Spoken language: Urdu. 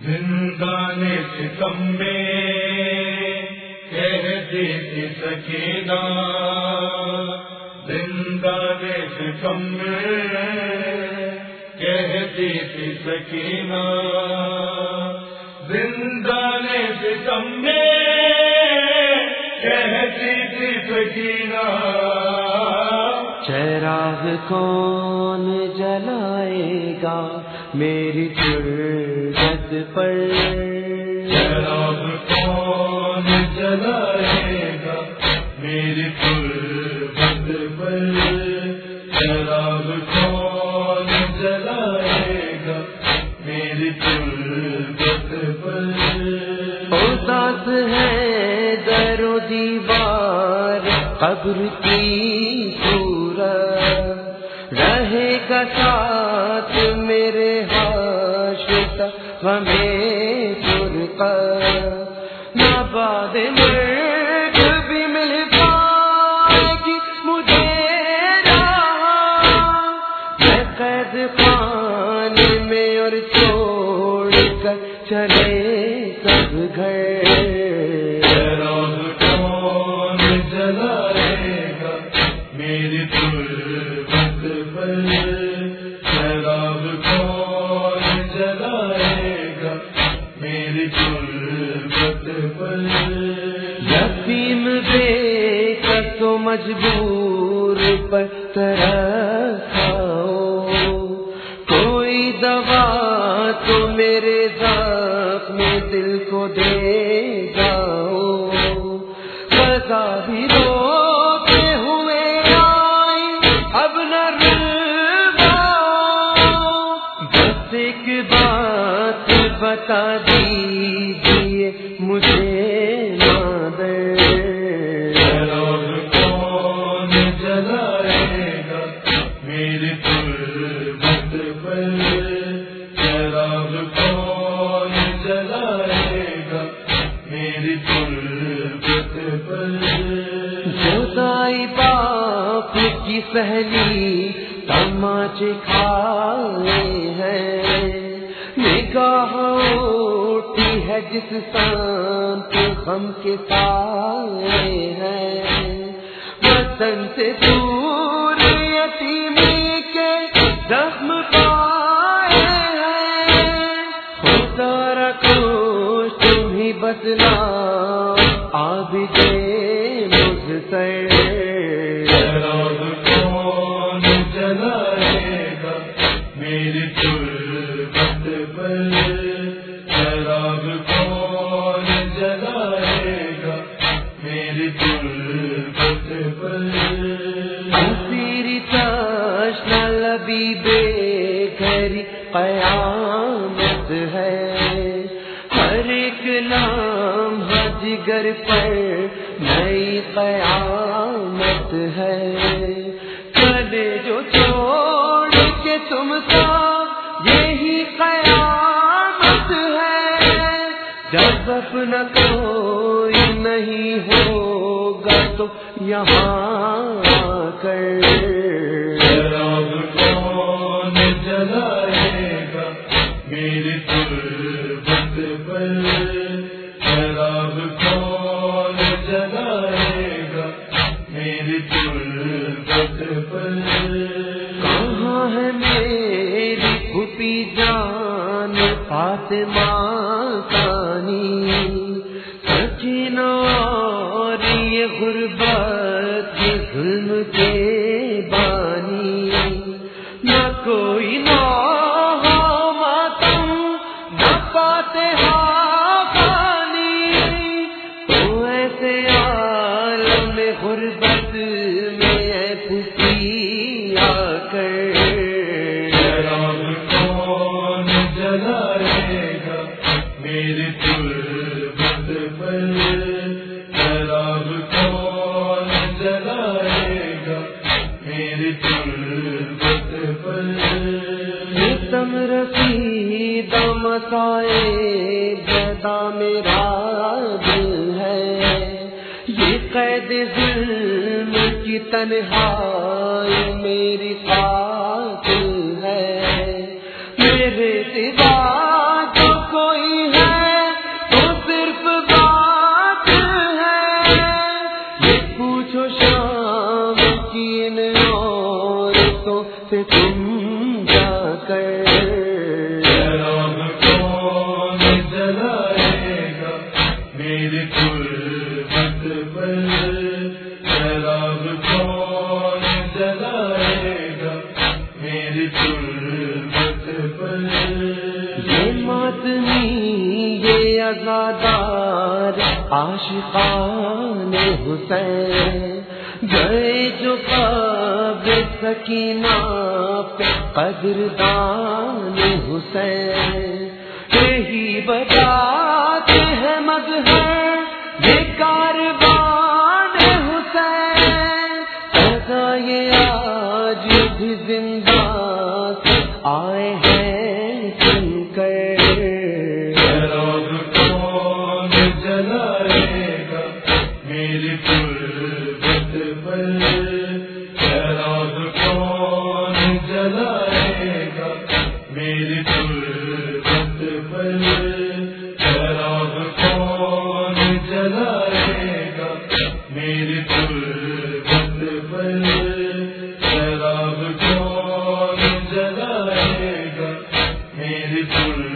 زندان ستم میں کہتی تھی سکینہ، زندان ستم میں کہتی تھی سکینہ، زندان ستم میں کہتی تھی سکینہ، چراغ کون جلائے گا میری تربت پر، چراغ کون جلائے گا میری تربت پر، چراغ کون جلائے گا میری تربت پر، اداس ہے در و دیوار قبر کی صورت، رہے گا ساتھ میرے حاشر ہمیں فرقت، نہ بعد مرگ بھی مل پائے گی مجھے راہ، میں قید خانے میں اور چھوڑ کر چلے سب گھر، چراغ کون جلائے گا میری تربت پر، چراغ کون جلائے گا میری تربت پر، یتیم بے کس و مجبور پر ترس کھاؤ، کوئی دوا تو میرے زخم دل کو دے جاؤ، قضا بھی روتے ہوئے آئی اب نہ رباؤ، بس ایک بات بتا دیجیے مجھے نادر، چراغ کون جلائے گا میری تربت پر، چراغ کون جلائے گا میری تربت پر، جدائی باپ کی پہلی تماچے کھائے ہیں، نگاہ اٹھی ہے جس سانپ غم کے سائے ہیں، وطن سے دور یتیمی کے زخم پائے ہیں، خدا رکھو تمہیں بدلا عابد مضطر، چراغ کون جلائے گا میری تربت پر، چراغ کون جلائے گا میری تربت پر، اسیری تشنا لبی بے گھری قیامت ہے، ہر ایک نام جگر پر نئی قیامت ہے، چلے جو چھوڑ کے تم کا یہی قیامت ہے، جب اپنا کوئی نہیں ہوگا تو یہاں آ کر، چراغ کون جلائے گا میری تربت پر، چراغ کون جلائے گا میری تربت پر، کہاں ہے میری پھوپھی جان فاطمہ ثانی، سکینہ اور یہ غربت یہ ظلم کے بانی، نہ کوئی نہ ہو ماتم نہ فاتحہ خوانی، تو ایسے عالم غربت میں اے پھوپھی آ کر، چراغ کون جلائے گا میری تربت پر، چراغ کون جلائے گا میری تربت پر، ستم رسید مسائے جدا میرا دل ہے، یہ قید ظلم کی تنہائی میری قاتل ہے، میرے سوا جو کوئی کر چراغ کون جلائے گا میری تربت پر چراغ کون جلائے گا میری تربت پر یہ ماتمی یہ عزادار عاشقان حسین گئے جو قبر سکینہ پہ قدردان حسین یہی بتاتے ہیں مظہر یہ کاروان حسین ایسا یہ آج بھی زندہ سے آئے ہیں سن کر چراغ کون جلائے گا میری تربت پر چراغ کون جلائے گا میری تربت پر چراغ کون جلائے گا میری تربت پر چراغ کون جلائے گا میری تربت